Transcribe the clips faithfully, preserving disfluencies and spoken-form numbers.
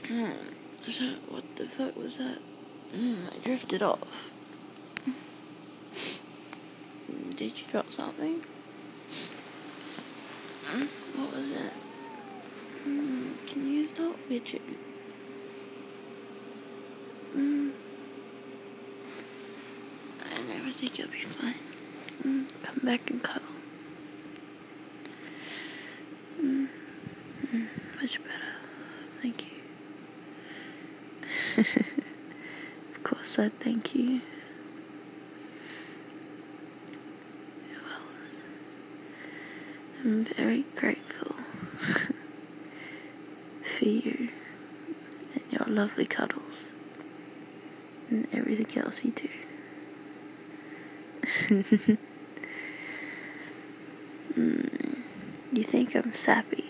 Hmm. So, what the fuck was that? Mm, I drifted off. Did you drop something? Mm, what was it? Mm, can you stop bitching? Mm, I never think you'll be fine. Mm, come back and cuddle. Mm, mm, much better. Thank you. Of course I thank you. Well, I'm very grateful for you and your lovely cuddles and everything else you do. mm, you think I'm sappy?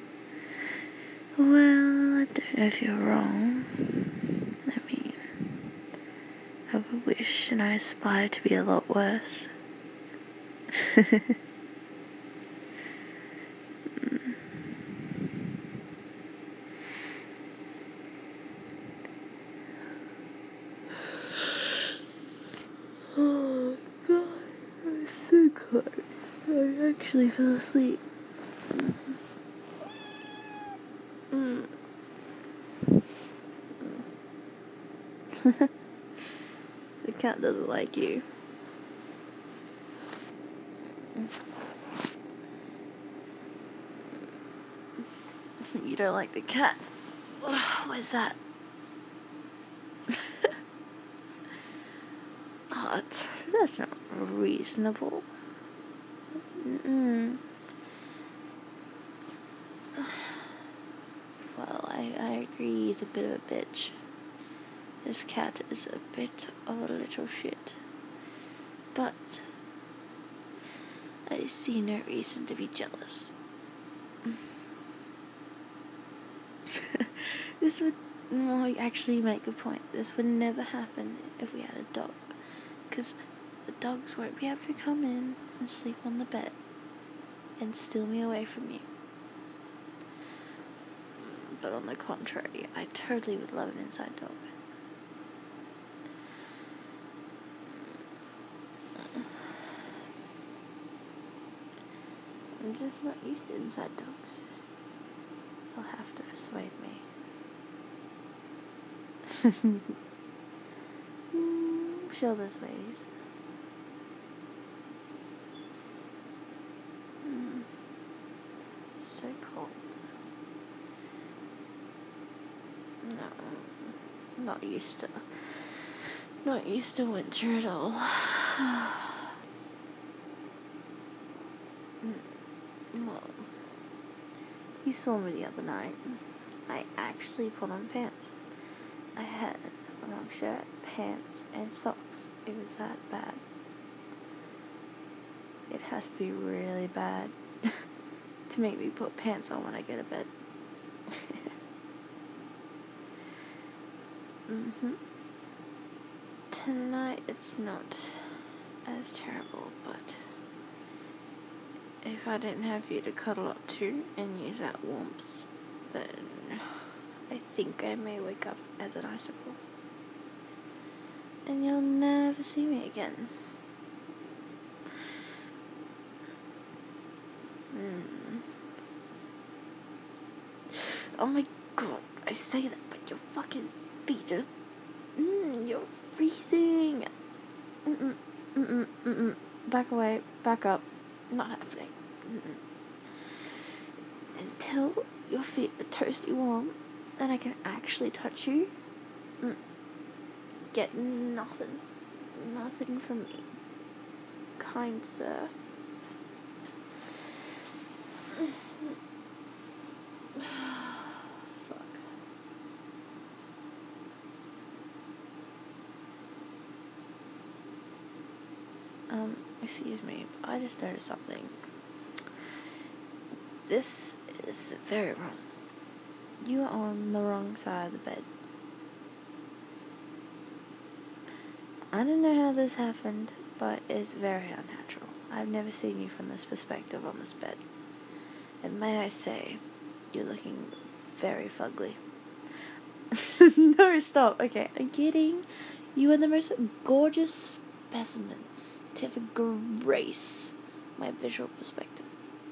Well, I don't know if you're wrong. I mean, I would wish and I aspire to be a lot worse. mm. Oh god, I'm so close. I actually fell asleep. Mm. The cat doesn't like you. You don't like the cat? What's that? Oh, that's not reasonable. Mm-mm. Well, I, I agree he's a bit of a bitch. This cat is a bit of a little shit. But I see no reason to be jealous. This would well, actually make a point. This would never happen if we had a dog. Because the dogs won't be able to come in and sleep on the bed and steal me away from you. But on the contrary, I totally would love an inside dog. I'm just not used to inside dogs. You'll have to persuade me. mm, I'm sure there's ways. Mm. It's so cold. No, not used to. Not used to winter at all. Well, you saw me the other night. I actually put on pants. I had a long shirt, pants, and socks. It was that bad. It has to be really bad to make me put pants on when I go to bed. mm-hmm. Tonight it's not as terrible, but if I didn't have you to cuddle up to and use that warmth, then I think I may wake up as an icicle. And you'll never see me again. Mm. Oh my god, I say that, but your fucking feet just... Mm, you're freezing. Mm-mm, mm-mm, mm-mm. Back away, back up. Not happening. Mm-mm. Until your feet are toasty warm and I can actually touch you, mm, get nothing. Nothing from me. Kind sir. Fuck. Um, excuse me, I just noticed something. This is very wrong. You are on the wrong side of the bed. I don't know how this happened, but it's very unnatural. I've never seen you from this perspective on this bed. And may I say, you're looking very fugly. No, stop. Okay, I'm kidding. You are the most gorgeous specimen to ever grace my visual perspective.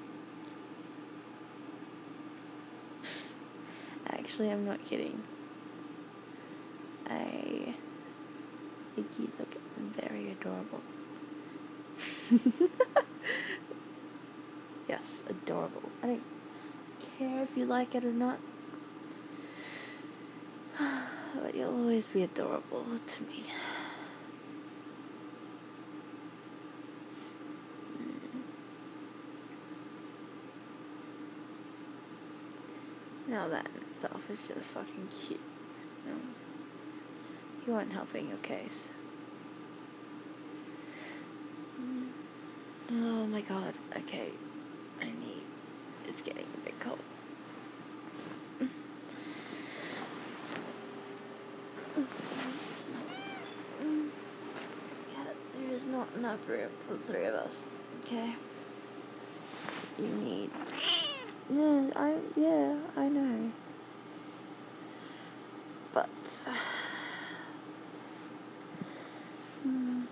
Actually, I'm not kidding. I think you look very adorable. Yes, adorable. I don't care if you like it or not. But you'll always be adorable to me. Now that in itself is just fucking cute. No, you aren't helping your case. Oh my god. Okay. I need... It's getting a bit cold. Yeah, there is not enough room for the three of us. Okay? You need... Yeah, I... Yeah, I know. But... Mm,